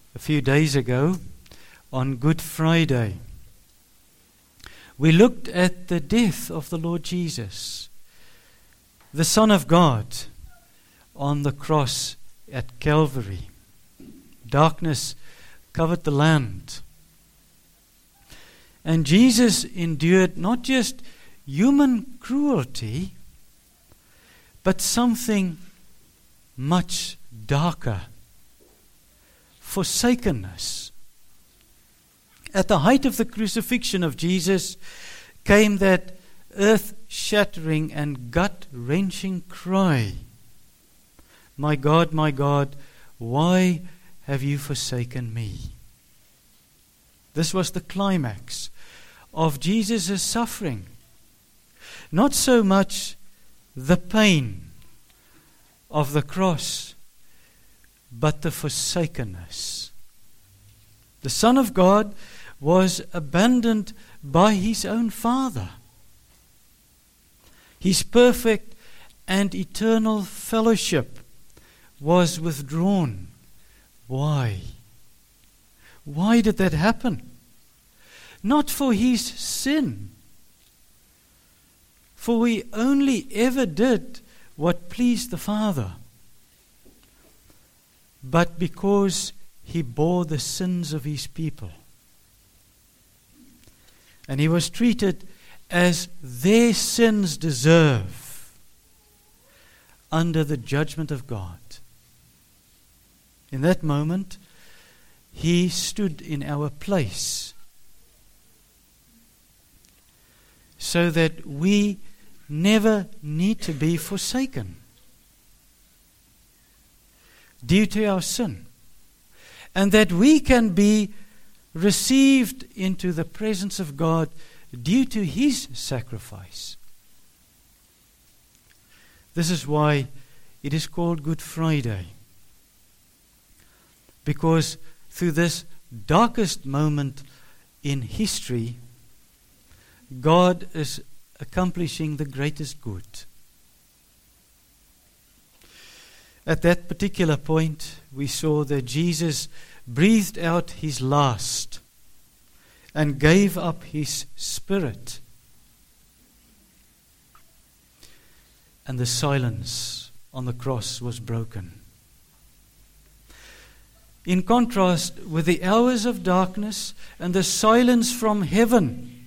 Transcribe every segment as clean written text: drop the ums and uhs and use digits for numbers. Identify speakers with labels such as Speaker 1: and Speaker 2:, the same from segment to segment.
Speaker 1: a few days ago on Good Friday. We looked at the death of the Lord Jesus, the Son of God, on the cross at Calvary. Darkness covered the land. And Jesus endured not just human cruelty, but something much darker, forsakenness. At the height of the crucifixion of Jesus came that earth-shattering and gut-wrenching cry, my God, why have you forsaken me?" This was the climax of Jesus' suffering. Not so much the pain of the cross, but the forsakenness. The Son of God was abandoned by His own Father. His perfect and eternal fellowship was withdrawn. Why? Why did that happen? Not for His sin, for He only ever did what pleased the Father, but because He bore the sins of His people. And He was treated as their sins deserve under the judgment of God. In that moment, He stood in our place so that we never need to be forsaken due to our sin, and that we can be received into the presence of God due to His sacrifice. This is why it is called Good Friday, because through this darkest moment in history, God is accomplishing the greatest good. At that particular point, we saw that Jesus breathed out His last and gave up His spirit. And the silence on the cross was broken. In contrast with the hours of darkness and the silence from heaven,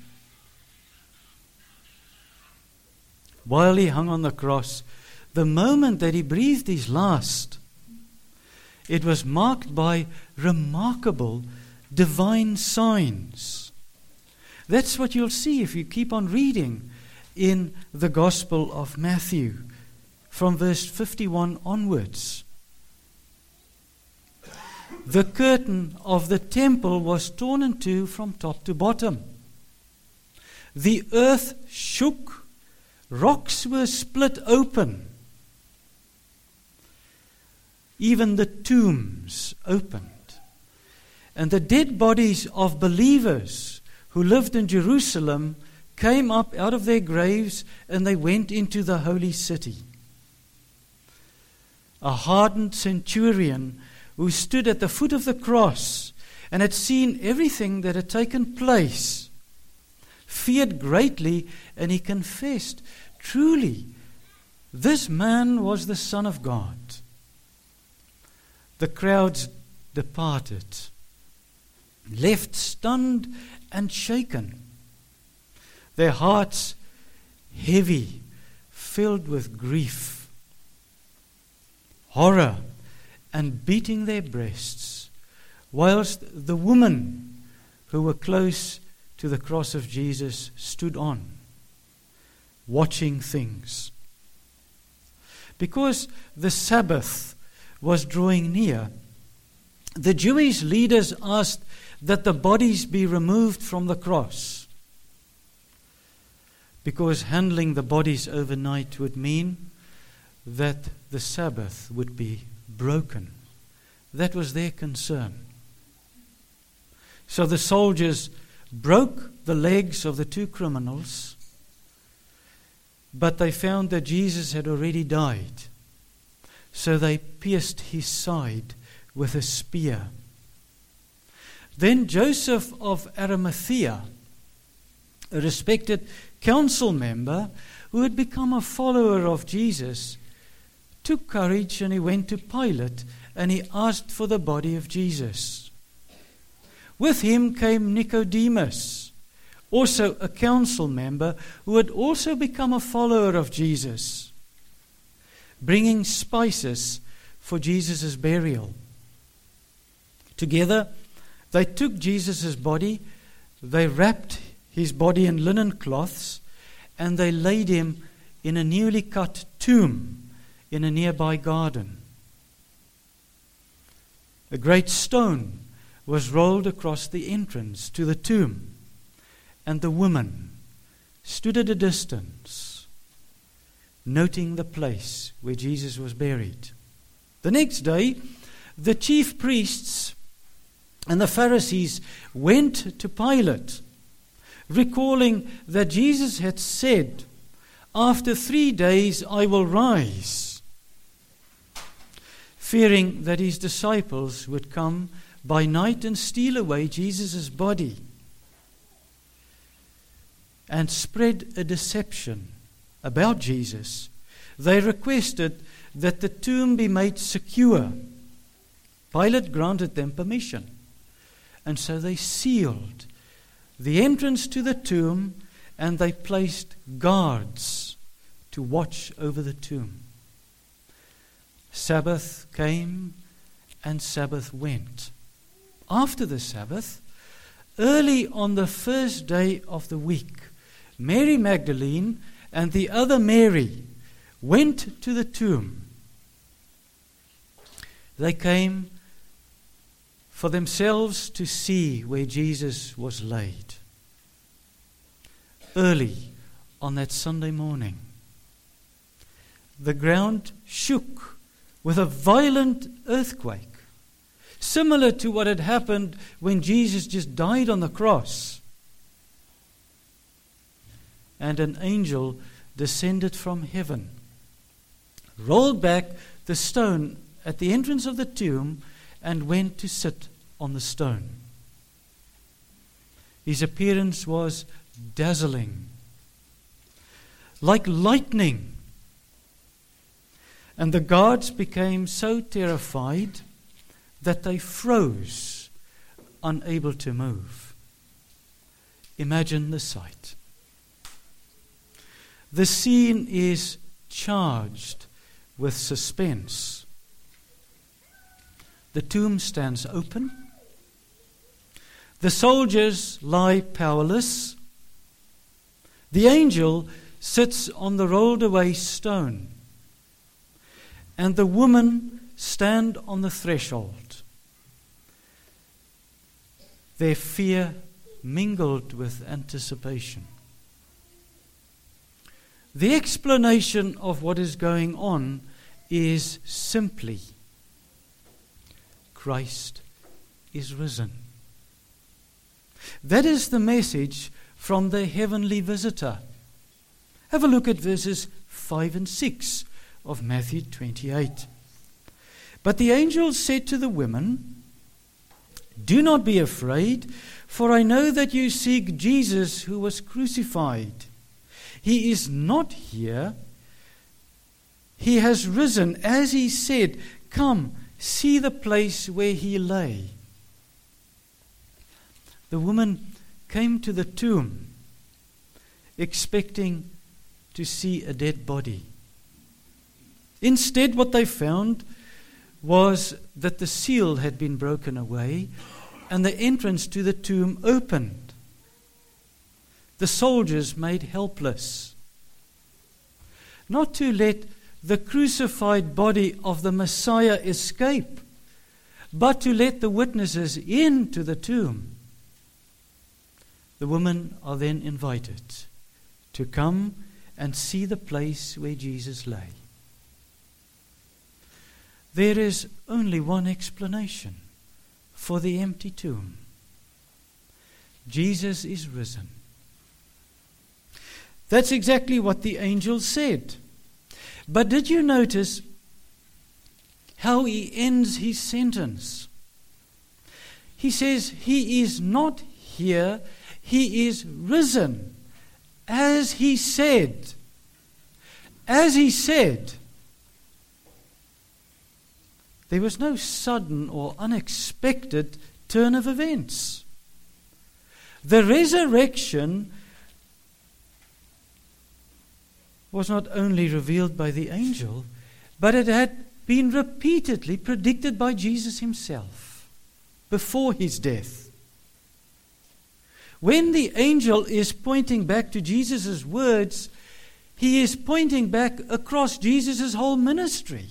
Speaker 1: while He hung on the cross, the moment that He breathed His last, it was marked by remarkable divine signs. That's what you'll see if you keep on reading in the Gospel of Matthew, from verse 51 onwards. The curtain of the temple was torn in two from top to bottom. The earth shook, rocks were split open. Even the tombs opened. And the dead bodies of believers who lived in Jerusalem came up out of their graves, and they went into the holy city. A hardened centurion who stood at the foot of the cross and had seen everything that had taken place feared greatly, and he confessed, "Truly, this man was the Son of God." The crowds departed, left stunned and shaken, their hearts heavy, filled with grief, horror, and beating their breasts, whilst the women who were close to the cross of Jesus stood on, watching things. Because the Sabbath was drawing near, the Jewish leaders asked that the bodies be removed from the cross, because handling the bodies overnight would mean that the Sabbath would be broken. That was their concern. So the soldiers broke the legs of the two criminals, but they found that Jesus had already died. So they pierced His side with a spear. Then Joseph of Arimathea, a respected council member who had become a follower of Jesus, took courage and he went to Pilate and he asked for the body of Jesus. With him came Nicodemus, also a council member who had also become a follower of Jesus, bringing spices for Jesus' burial. Together, they took Jesus' body, they wrapped his body in linen cloths, and they laid him in a newly cut tomb in a nearby garden. A great stone was rolled across the entrance to the tomb, and the woman stood at a distance, noting the place where Jesus was buried. The next day, the chief priests and the Pharisees went to Pilate, recalling that Jesus had said, "After 3 days I will rise," fearing that his disciples would come by night and steal away Jesus' body and spread a deception about Jesus. They requested that the tomb be made secure. Pilate granted them permission, and so they sealed the entrance to the tomb and they placed guards to watch over the tomb. Sabbath came and Sabbath went. After the Sabbath, early on the first day of the week, Mary Magdalene and the other Mary went to the tomb. They came for themselves to see where Jesus was laid. Early on that Sunday morning, the ground shook with a violent earthquake, similar to what had happened when Jesus just died on the cross. And an angel descended from heaven, rolled back the stone at the entrance of the tomb, and went to sit on the stone. His appearance was dazzling, like lightning, and the guards became so terrified that they froze, unable to move. Imagine the sight. The scene is charged with suspense. The tomb stands open. The soldiers lie powerless. The angel sits on the rolled away stone. And the women stand on the threshold. Their fear mingled with anticipation. The explanation of what is going on is simply, Christ is risen. That is the message from the heavenly visitor. Have a look at verses 5 and 6 of Matthew 28. But the angel said to the women, "Do not be afraid, for I know that you seek Jesus who was crucified. He is not here. He has risen, as he said. Come, see the place where he lay." The woman came to the tomb, expecting to see a dead body. Instead, what they found was that the seal had been broken away and the entrance to the tomb opened. The soldiers made helpless. Not to let the crucified body of the Messiah escape, but to let the witnesses into the tomb. The women are then invited to come and see the place where Jesus lay. There is only one explanation for the empty tomb. Jesus is risen. That's exactly what the angel said. But did you notice how he ends his sentence? he says, He is not here, He is risen, as He said. As He said. There was no sudden or unexpected turn of events. The resurrection was not only revealed by the angel, but it had been repeatedly predicted by Jesus Himself before His death. When the angel is pointing back to Jesus' words, he is pointing back across Jesus' whole ministry,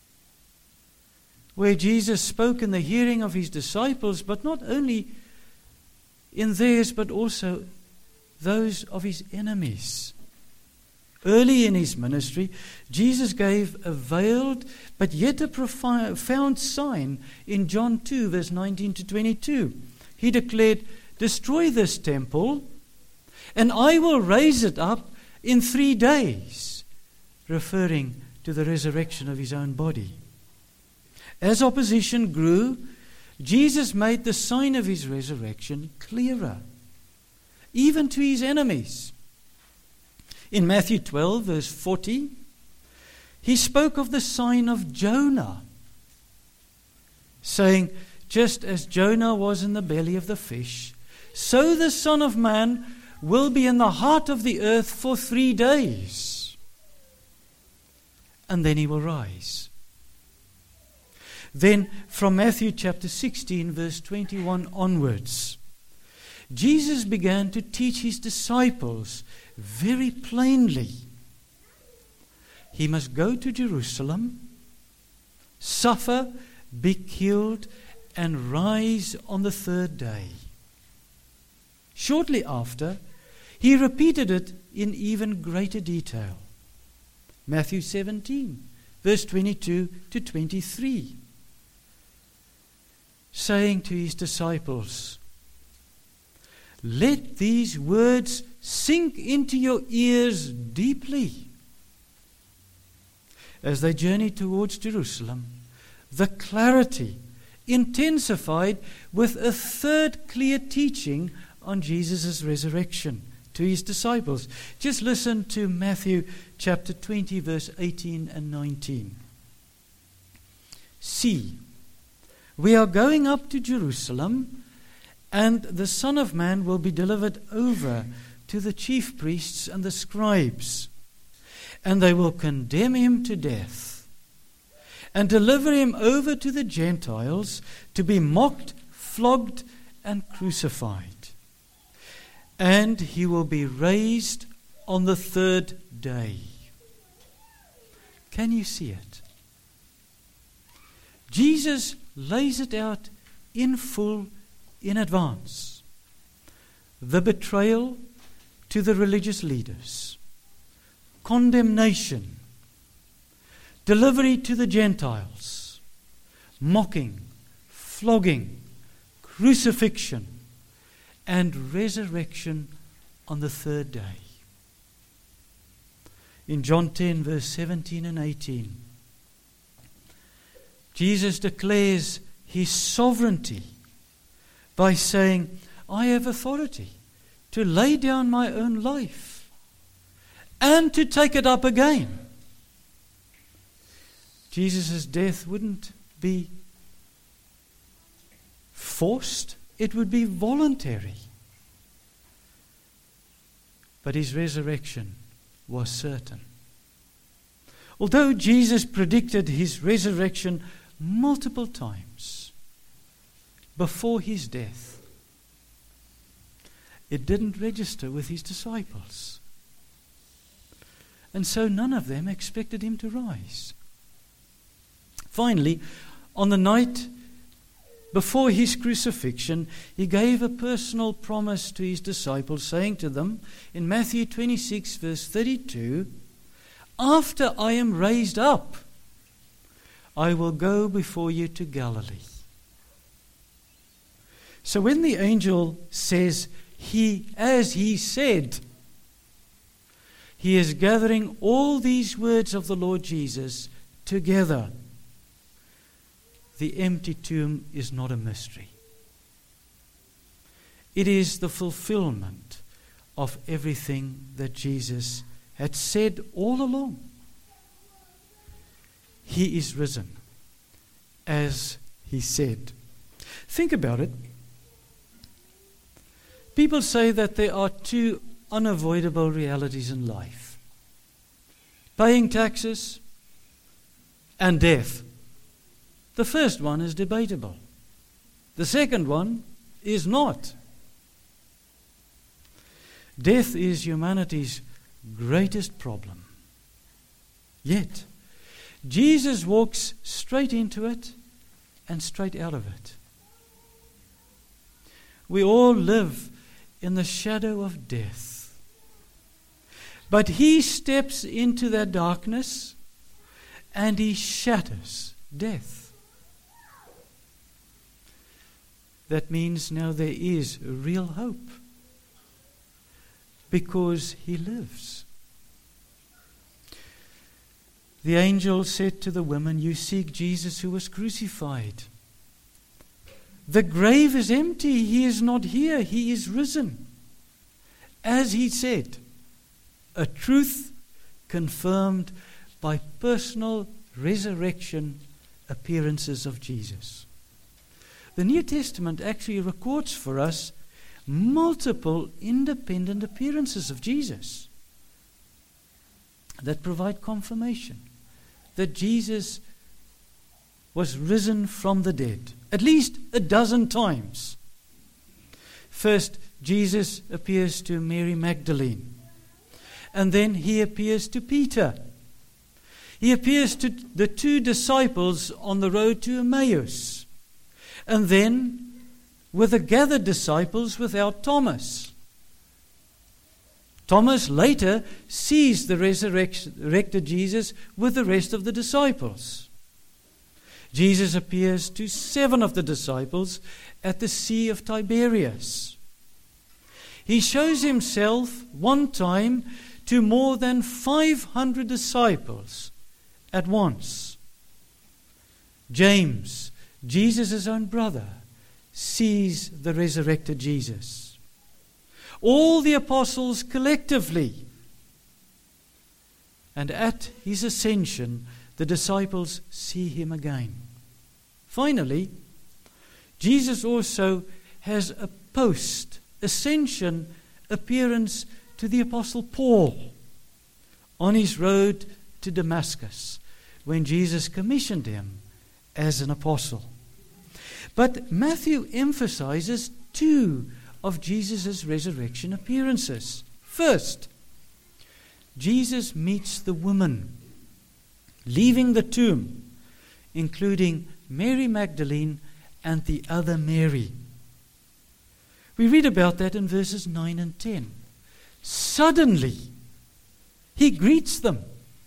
Speaker 1: where Jesus spoke in the hearing of His disciples, but not only in theirs, but also those of His enemies. Early in His ministry, Jesus gave a veiled but yet a profound sign in John 2, verse 19 to 22. He declared, "Destroy this temple, and I will raise it up in 3 days," referring to the resurrection of His own body. As opposition grew, Jesus made the sign of His resurrection clearer, even to His enemies. In Matthew 12, verse 40, He spoke of the sign of Jonah, saying, "Just as Jonah was in the belly of the fish, so the Son of Man will be in the heart of the earth for 3 days, and then He will rise." Then from Matthew chapter 16, verse 21 onwards, Jesus began to teach His disciples very plainly. He must go to Jerusalem, suffer, be killed, and rise on the 3rd day. Shortly after, He repeated it in even greater detail. Matthew 17, verse 22 to 23, saying to His disciples, "Let these words sink into your ears deeply." As they journeyed towards Jerusalem, the clarity intensified with a 3rd clear teaching on Jesus' resurrection to His disciples. Just listen to Matthew chapter 20, verse 18 and 19. "See, we are going up to Jerusalem, and the Son of Man will be delivered over to the chief priests and the scribes, and they will condemn Him to death, and deliver Him over to the Gentiles to be mocked, flogged, and crucified. And He will be raised on the 3rd day." Can you see it? Jesus lays it out in full in advance. The betrayal to the religious leaders, condemnation, delivery to the Gentiles, mocking, flogging, crucifixion, and resurrection on the 3rd day. In John 10, verse 17 and 18, Jesus declares His sovereignty by saying, "I have authority to lay down my own life and to take it up again." Jesus' death wouldn't be forced, it would be voluntary. But His resurrection was certain. Although Jesus predicted His resurrection multiple times before His death, it didn't register with His disciples. And so none of them expected Him to rise. Finally, on the night before His crucifixion, He gave a personal promise to His disciples, saying to them in Matthew 26, verse 32, "After I am raised up, I will go before you to Galilee." So when the angel says, as He said, He is gathering all these words of the Lord Jesus together. The empty tomb is not a mystery. It is the fulfillment of everything that Jesus had said all along. He is risen, as he said. Think about it. People say that there are two unavoidable realities in life: paying taxes and death. The first one is debatable. The second one is not. Death is humanity's greatest problem. Yet, Jesus walks straight into it and straight out of it. We all live in the shadow of death. But he steps into that darkness and he shatters death. That means now there is real hope, because he lives. The angel said to the women, "You seek Jesus who was crucified. The grave is empty. He is not here. He is risen." As he said, a truth confirmed by personal resurrection appearances of Jesus. The New Testament actually records for us multiple independent appearances of Jesus that provide confirmation that Jesus was risen from the dead, at least a dozen times. First, Jesus appears to Mary Magdalene, and then he appears to Peter. He appears to the two disciples on the road to Emmaus, and then with the gathered disciples without Thomas. Thomas later sees the resurrected Jesus with the rest of the disciples. Jesus appears to 7 of the disciples at the Sea of Tiberias. He shows himself one time to more than 500 disciples at once. James, Jesus' own brother, sees the resurrected Jesus. All the apostles collectively. And at his ascension, the disciples see him again. Finally, Jesus also has a post-ascension appearance to the apostle Paul on his road to Damascus, when Jesus commissioned him as an apostle. But Matthew emphasizes 2 of Jesus' resurrection appearances. First, Jesus meets the woman leaving the tomb, including Mary Magdalene and the other Mary. We read about that in verses 9 and 10. Suddenly, he greets them,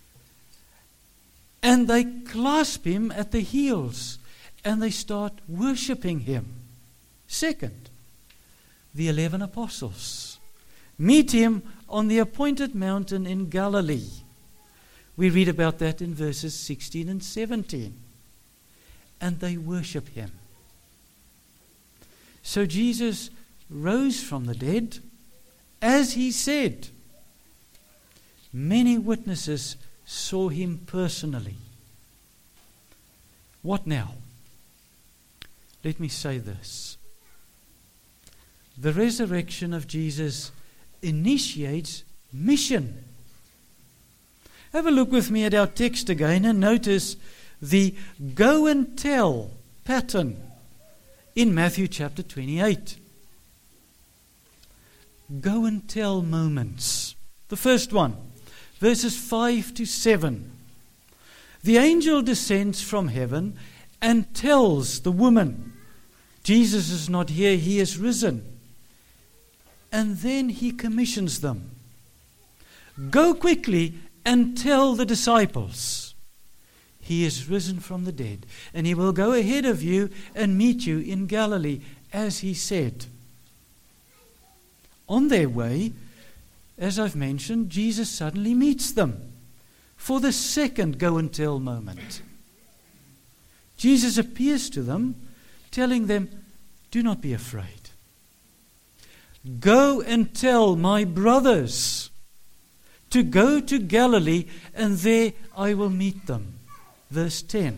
Speaker 1: and they clasp him at the heels, and they start worshipping him. Second, the 11 apostles meet him on the appointed mountain in Galilee. We read about that in verses 16 and 17. And they worship him. So Jesus rose from the dead, as he said. Many witnesses saw him personally. What now? Let me say this. The resurrection of Jesus initiates mission. Have a look with me at our text again and notice the go and tell pattern in Matthew chapter 28. Go and tell moments. The first one, verses 5 to 7. The angel descends from heaven and tells the woman, Jesus is not here, he is risen. And then he commissions them. Go quickly and tell the disciples, he is risen from the dead, and he will go ahead of you and meet you in Galilee, as he said. On their way, as I've mentioned, Jesus suddenly meets them for the second go and tell moment. Jesus appears to them, telling them, do not be afraid. "Go and tell my brothers to go to Galilee, and there I will meet them." Verse 10.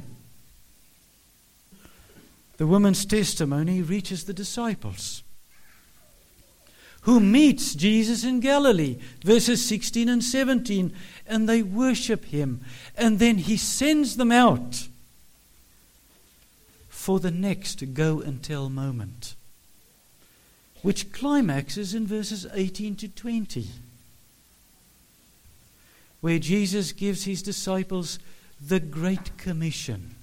Speaker 1: The woman's testimony reaches the disciples, who meets Jesus in Galilee, verses 16 and 17, and they worship him. And then he sends them out for the next go and tell moment, which climaxes in verses 18 to 20, where Jesus gives his disciples the Great Commission.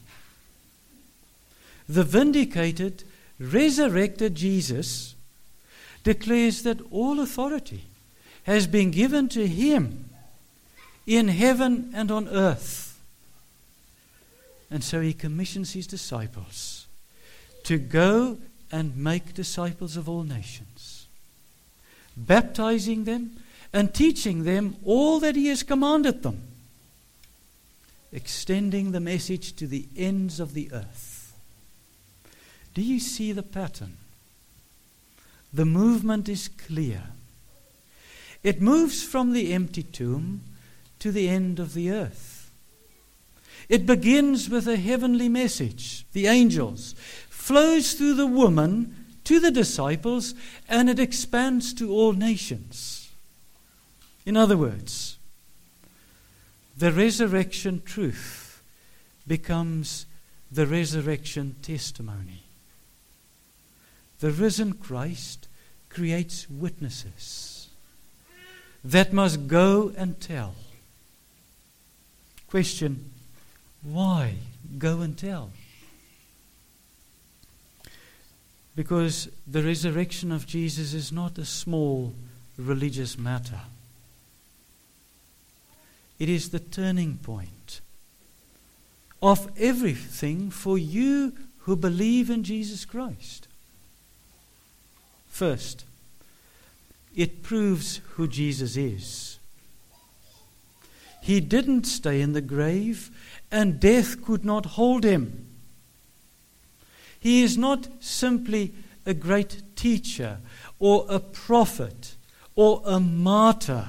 Speaker 1: The vindicated, resurrected Jesus declares that all authority has been given to him in heaven and on earth. And so he commissions his disciples to go and make disciples of all nations, baptizing them and teaching them all that he has commanded them, extending the message to the ends of the earth. Do you see the pattern? The movement is clear. It moves from the empty tomb to the end of the earth. It begins with a heavenly message, the angels, flows through the woman to the disciples, and it expands to all nations. In other words, the resurrection truth becomes the resurrection testimony. The risen Christ creates witnesses that must go and tell. Question: why go and tell? Because the resurrection of Jesus is not a small religious matter. It is the turning point of everything for you who believe in Jesus Christ. First, it proves who Jesus is. He didn't stay in the grave, and death could not hold him. He is not simply a great teacher or a prophet or a martyr.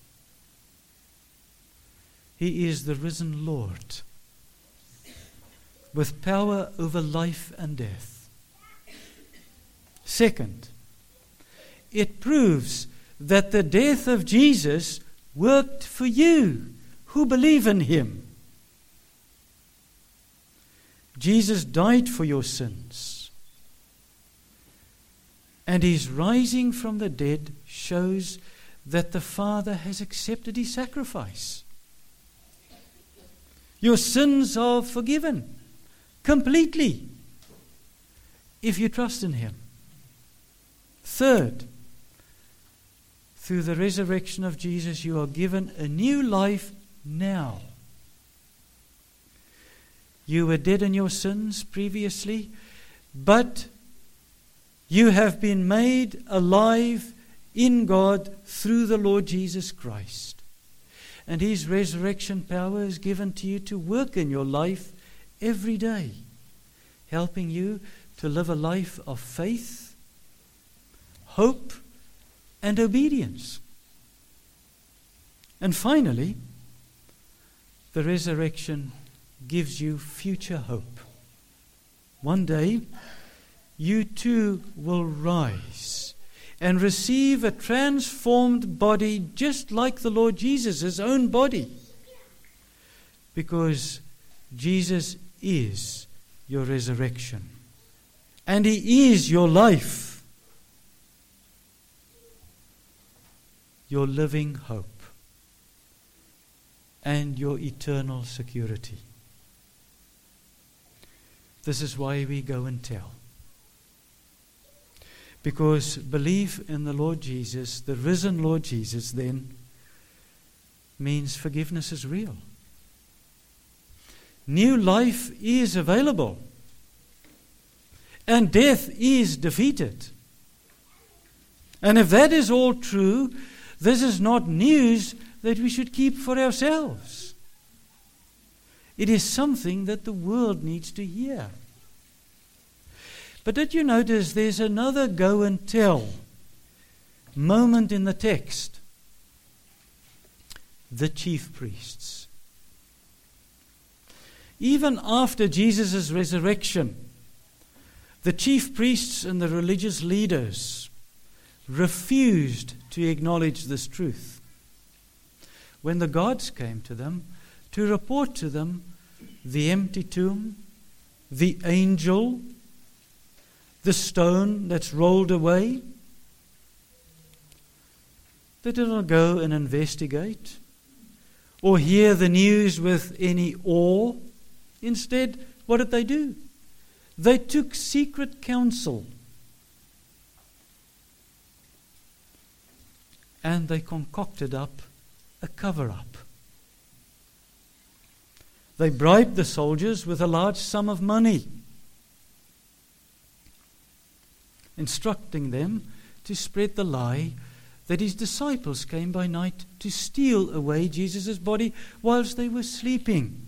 Speaker 1: He is the risen Lord with power over life and death. Second, it proves that the death of Jesus worked for you who believe in him. Jesus died for your sins, and his rising from the dead shows that the Father has accepted his sacrifice. Your sins are forgiven completely if you trust in him. Third, through the resurrection of Jesus, you are given a new life now. You were dead in your sins previously, but you have been made alive in God through the Lord Jesus Christ. And his resurrection power is given to you to work in your life every day, helping you to live a life of faith, hope, and obedience. And finally, the resurrection gives you future hope. One day, you too will rise and receive a transformed body just like the Lord Jesus, his own body, because Jesus is your resurrection and he is your life, your living hope, and your eternal security. This is why we go and tell. Because belief in the Lord Jesus, the risen Lord Jesus, then means forgiveness is real. New life is available. And death is defeated. And if that is all true, this is not news that we should keep for ourselves. It is something that the world needs to hear. But did you notice there's another go and tell moment in the text? The chief priests. Even after Jesus' resurrection, the chief priests and the religious leaders refused to acknowledge this truth. When the guards came to them to report to them the empty tomb, the angel, the stone that's rolled away, they did not go and investigate or hear the news with any awe. Instead, what did they do? They took secret counsel and they concocted up a cover-up. They bribed the soldiers with a large sum of money, instructing them to spread the lie that his disciples came by night to steal away Jesus' body whilst they were sleeping.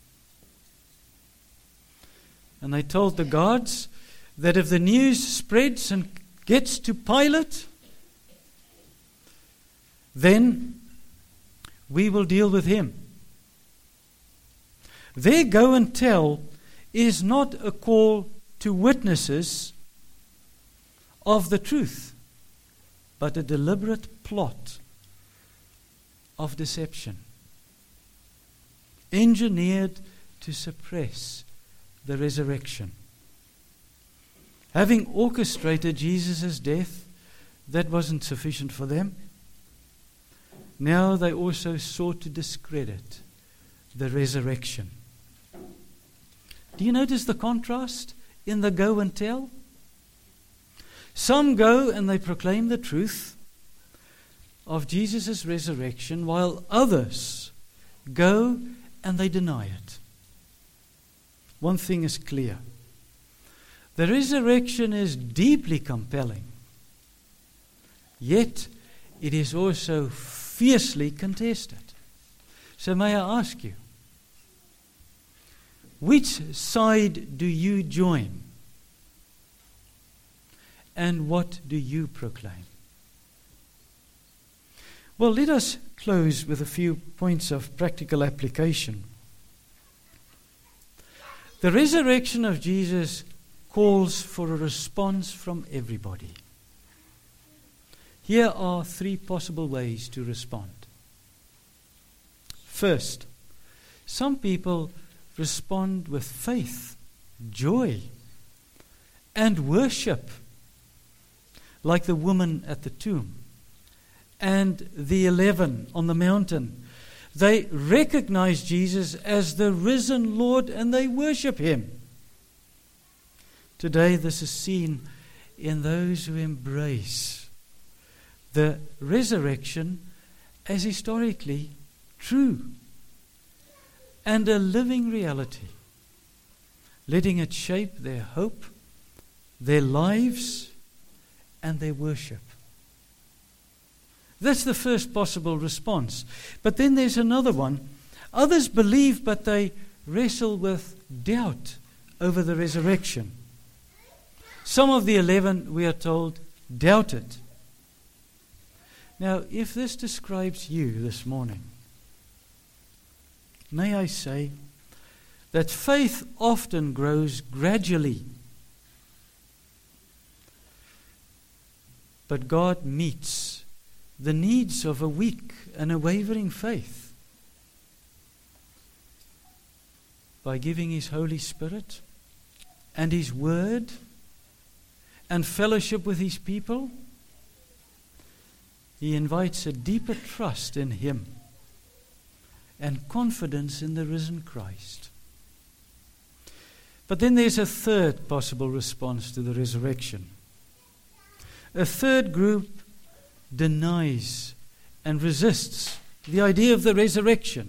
Speaker 1: And they told the guards that if the news spreads and gets to Pilate, then we will deal with him. Their go and tell is not a call to witnesses of the truth, but a deliberate plot of deception, engineered to suppress the resurrection. Having orchestrated Jesus' death, that wasn't sufficient for them. Now they also sought to discredit the resurrection. Do you notice the contrast in the go and tell? Some go and they proclaim the truth of Jesus' resurrection, while others go and they deny it. One thing is clear. The resurrection is deeply compelling, yet it is also fiercely contested. So may I ask you, which side do you join? And what do you proclaim? Well, let us close with a few points of practical application. The resurrection of Jesus calls for a response from everybody. Here are 3 possible ways to respond. First, some people respond with faith, joy, and worship, like the woman at the tomb and the 11 on the mountain. They recognize Jesus as the risen Lord and they worship him. Today, this is seen in those who embrace the resurrection as historically true and a living reality, letting it shape their hope, their lives, and their worship. That's the first possible response. But then there's another one. Others believe, but they wrestle with doubt over the resurrection. Some of the 11, we are told, doubted. Now, if this describes you this morning, may I say that faith often grows gradually, but God meets the needs of a weak and a wavering faith by giving His Holy Spirit and His Word and fellowship with His people. He invites a deeper trust in Him and confidence in the risen Christ. But then there's a third possible response to the resurrection. A third group denies and resists the idea of the resurrection,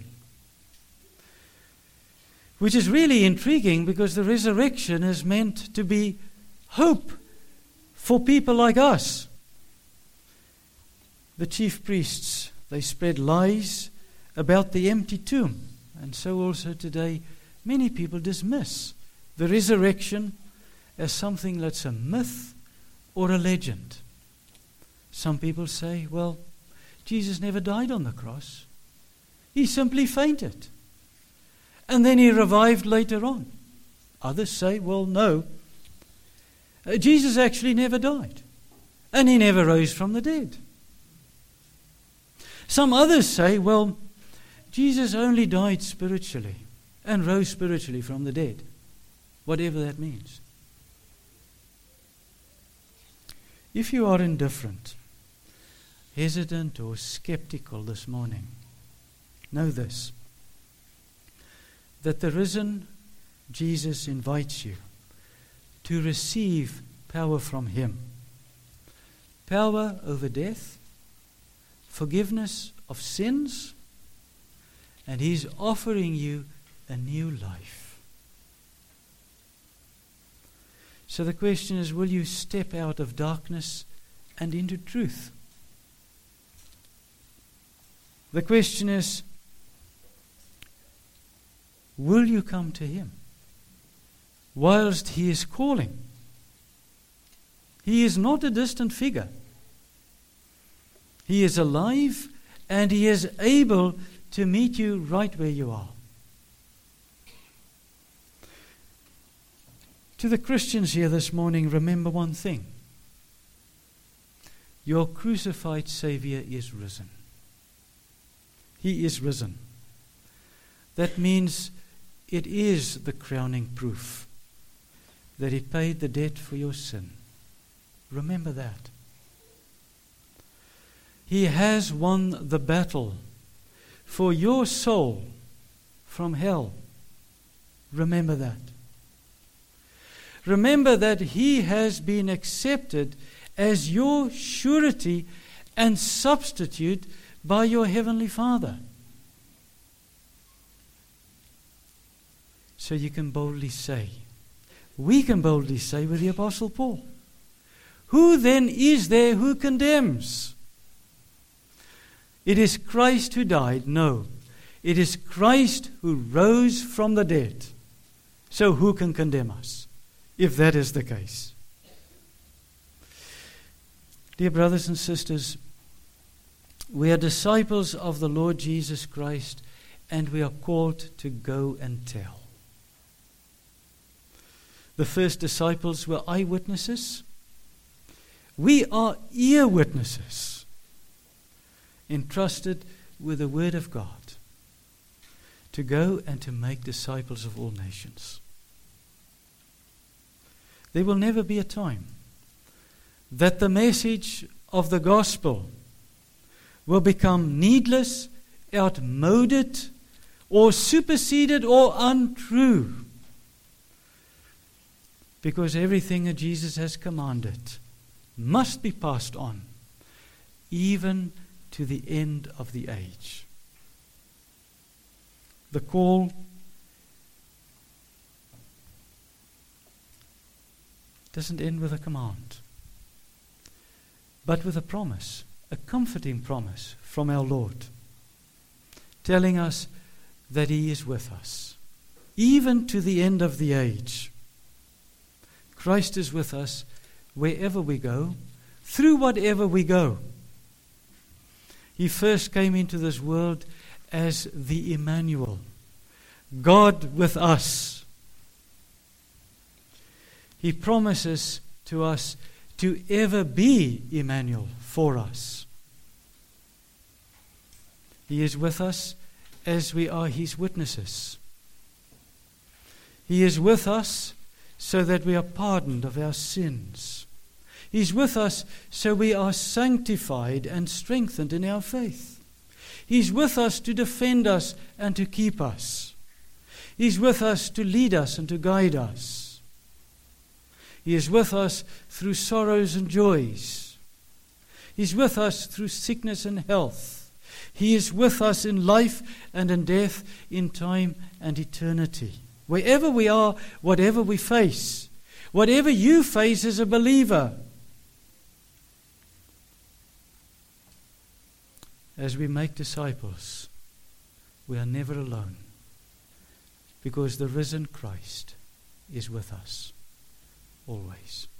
Speaker 1: which is really intriguing because the resurrection is meant to be hope for people like us. The chief priests, they spread lies about the empty tomb, and so also today many people dismiss the resurrection as something that's a myth or a legend, Some people say, well, Jesus never died on the cross. He simply fainted. And then he revived later on. Others say, well, no. Jesus actually never died. And he never rose from the dead. Some others say, well, Jesus only died spiritually and rose spiritually from the dead. Whatever that means. If you are indifferent, hesitant or skeptical this morning, know this, that the risen Jesus invites you to receive power from him. Power over death, forgiveness of sins, and he's offering you a new life. So the question is, will you step out of darkness and into truth? The question is, will you come to him whilst he is calling? He is not a distant figure. He is alive and he is able to meet you right where you are. To the Christians here this morning, remember one thing. Your crucified Savior is risen. He is risen. That means it is the crowning proof that he paid the debt for your sin. Remember that. He has won the battle for your soul from hell. Remember that. Remember that he has been accepted as your surety and substitute by your heavenly Father. So you can boldly say, we can boldly say with the Apostle Paul, who then is there who condemns? It is Christ who died. No, it is Christ who rose from the dead. So who can condemn us, if that is the case? Dear brothers and sisters, we are disciples of the Lord Jesus Christ, and we are called to go and tell. The first disciples were eyewitnesses. We are ear witnesses, entrusted with the Word of God to go and to make disciples of all nations. There will never be a time that the message of the gospel will become needless, outmoded, or superseded or untrue. Because everything that Jesus has commanded must be passed on, even to the end of the age. The call doesn't end with a command, but with a promise, a comforting promise from our Lord, telling us that he is with us, even to the end of the age. Christ is with us wherever we go, through whatever we go. He first came into this world as the Emmanuel, God with us. He promises to us to ever be Emmanuel for us. He is with us as we are his witnesses. He is with us so that we are pardoned of our sins. He's with us so we are sanctified and strengthened in our faith. He's with us to defend us and to keep us. He's with us to lead us and to guide us. He is with us through sorrows and joys. He's with us through sickness and health. He is with us in life and in death, in time and eternity. Wherever we are, whatever we face, whatever you face as a believer, as we make disciples, we are never alone, because the risen Christ is with us always.